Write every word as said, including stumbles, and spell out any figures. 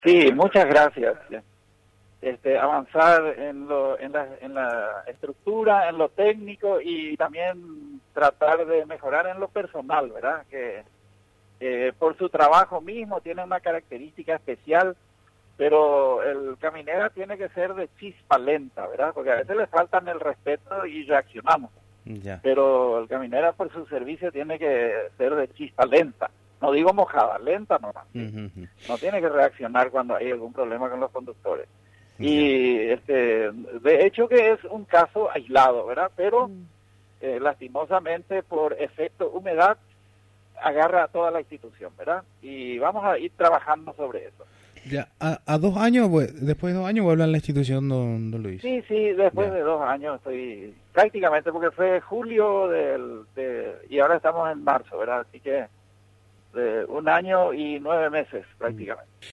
Sí, muchas gracias. Este, avanzar en, lo, en, la, en la estructura, en lo técnico y también tratar de mejorar en lo personal, ¿verdad? Que eh, por su trabajo mismo tiene una característica especial, pero el caminera tiene que ser de chispa lenta, ¿verdad? Porque a veces le faltan el respeto y reaccionamos. Ya. Pero el caminera por su servicio tiene que ser de chispa lenta. No digo mojada, lenta nomás. ¿Sí? Ujú, ujú. No tiene que reaccionar cuando hay algún problema con los conductores. Ya. Y este, de hecho que es un caso aislado, ¿verdad? Pero eh, lastimosamente por efecto humedad agarra a toda la institución, ¿verdad? Y vamos a ir trabajando sobre eso. Ya, a, a dos años, pues, después de dos años vuelve a la institución, don, don Luis. Sí, sí, después Ya. de dos años estoy prácticamente, porque fue julio del, de, y ahora estamos en marzo, ¿verdad? Así que de un año y nueve meses prácticamente.